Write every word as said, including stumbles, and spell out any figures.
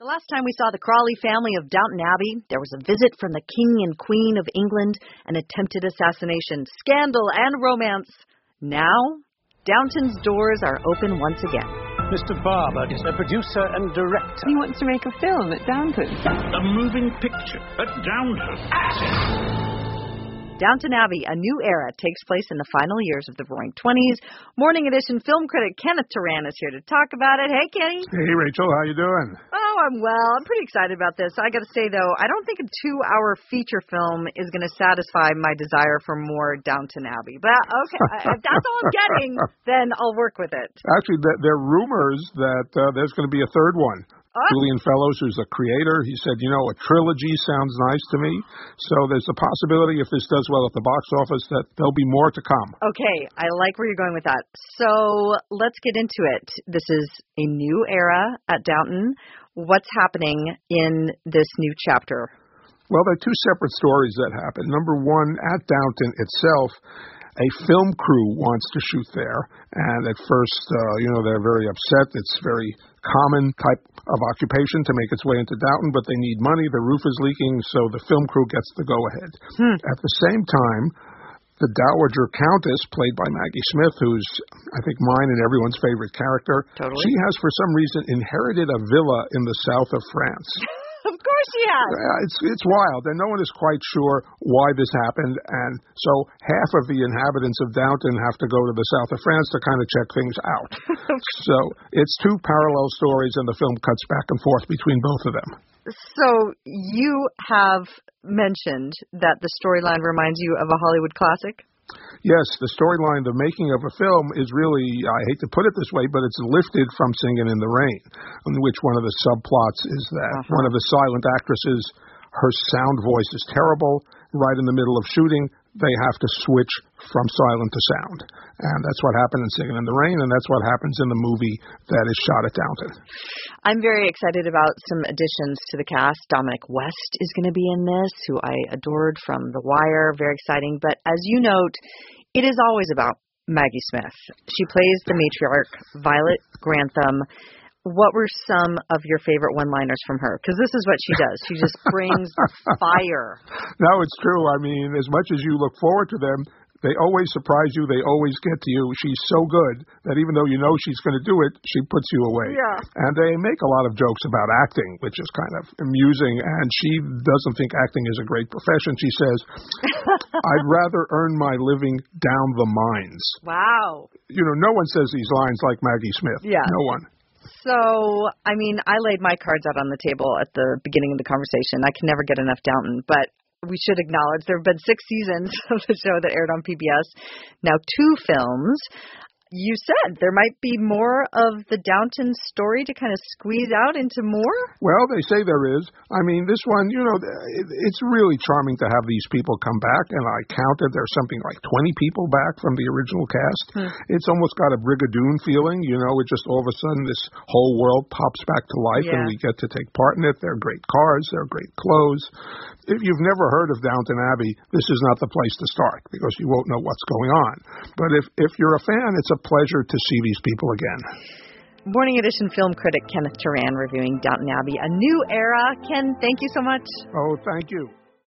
The last time we saw the Crawley family of Downton Abbey, there was a visit from the King and Queen of England, an attempted assassination, scandal, and romance. Now, Downton's doors are open once again. Mister Barber is a producer and director. He wants to make a film at Downton. A moving picture at Downton. Downton Abbey, A New Era, takes place in the final years of the Roaring Twenties. Morning Edition film critic Kenneth Turan is here to talk about it. Hey, Kenny. Hey, Rachel. How you doing? Oh, I'm well. I'm pretty excited about this. I got to say, though, I don't think a two-hour feature film is going to satisfy my desire for more Downton Abbey. But, okay, if that's all I'm getting, then I'll work with it. Actually, there are rumors that uh, there's going to be a third one. Oh. Julian Fellows, who's a creator, he said, you know, a trilogy sounds nice to me. So there's a possibility, if this does well at the box office, that there'll be more to come. Okay, I like where you're going with that. So let's get into it. This is a new era at Downton. What's happening in this new chapter? Well, there are two separate stories that happen. Number one, at Downton itself, a film crew wants to shoot there, and at first, uh, you know, they're very upset. It's very common type of occupation to make its way into Downton, but they need money. The roof is leaking, so the film crew gets the go-ahead. Hmm. At the same time, the Dowager Countess, played by Maggie Smith, who's, I think, mine and everyone's favorite character, totally. She has, for some reason, inherited a villa in the south of France. Of course she has. Yeah, it's it's wild, and no one is quite sure why this happened. And so half of the inhabitants of Downton have to go to the south of France to kind of check things out. So it's two parallel stories, and the film cuts back and forth between both of them. So you have mentioned that the storyline reminds you of a Hollywood classic? Yes, the storyline, the making of a film is really, I hate to put it this way, but it's lifted from Singin' in the Rain, in which one of the subplots is that uh-huh. one of the silent actresses, her sound voice is terrible. Right in the middle of shooting, they have to switch from silent to sound. And that's what happened in Singin' in the Rain, and that's what happens in the movie that is shot at Downton. I'm very excited about some additions to the cast. Dominic West is going to be in this, who I adored from The Wire. Very exciting. But as you note, it is always about Maggie Smith. She plays the matriarch, Violet Grantham. What were some of your favorite one-liners from her? Because this is what she does. She just brings fire. No, it's true. I mean, as much as you look forward to them, they always surprise you. They always get to you. She's so good that even though you know she's going to do it, she puts you away. Yeah. And they make a lot of jokes about acting, which is kind of amusing. And she doesn't think acting is a great profession. She says, I'd rather earn my living down the mines. Wow. You know, no one says these lines like Maggie Smith. Yeah. No one. So, I mean, I laid my cards out on the table at the beginning of the conversation. I can never get enough Downton, but we should acknowledge there have been six seasons of the show that aired on P B S. Now two films. You said there might be more of the Downton story to kind of squeeze out into more? Well, they say there is. I mean, this one, you know, it, it's really charming to have these people come back, and I counted there's something like twenty people back from the original cast. Hmm. It's almost got a Brigadoon feeling, you know, it just all of a sudden this whole world pops back to life, yeah. and we get to take part in it. They're great cars, they're great clothes. If you've never heard of Downton Abbey, this is not the place to start, because you won't know what's going on. But if, if you're a fan, it's a pleasure to see these people again. Morning Edition film critic Kenneth Turan reviewing Downton Abbey, A New Era. Ken, thank you so much. Oh, thank you.